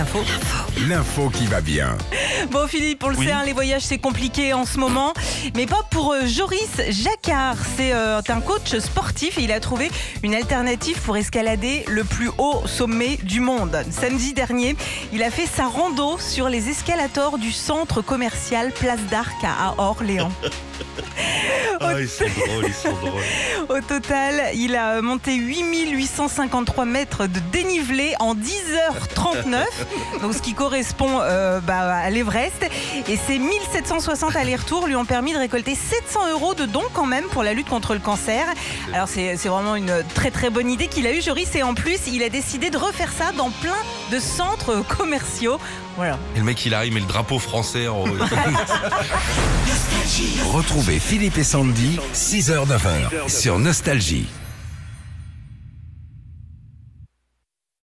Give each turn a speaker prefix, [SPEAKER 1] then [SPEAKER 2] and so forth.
[SPEAKER 1] L'info qui va bien.
[SPEAKER 2] Bon Philippe, on le sait, les voyages c'est compliqué en ce moment, mais pas pour Joris Jacquard. C'est un coach sportif et il a trouvé une alternative pour escalader le plus haut sommet du monde. Samedi dernier, il a fait sa rando sur les escalators du centre commercial Place d'Arc à Orléans.
[SPEAKER 3] Ils sont drôles.
[SPEAKER 2] Au total, il a monté 8853 mètres de dénivelé en 10h39, donc ce qui correspond à l'Everest. Et ces 1760 allers-retours lui ont permis de récolter 700 € de dons quand même pour la lutte contre le cancer. Alors c'est vraiment une très très bonne idée qu'il a eue, Joris, et en plus il a décidé de refaire ça dans plein de centres commerciaux. Voilà.
[SPEAKER 3] Et le mec il arrive, met le drapeau français en haut.
[SPEAKER 1] Retrouvez Philippe et Sandy, 6h-9h, sur Nostalgie.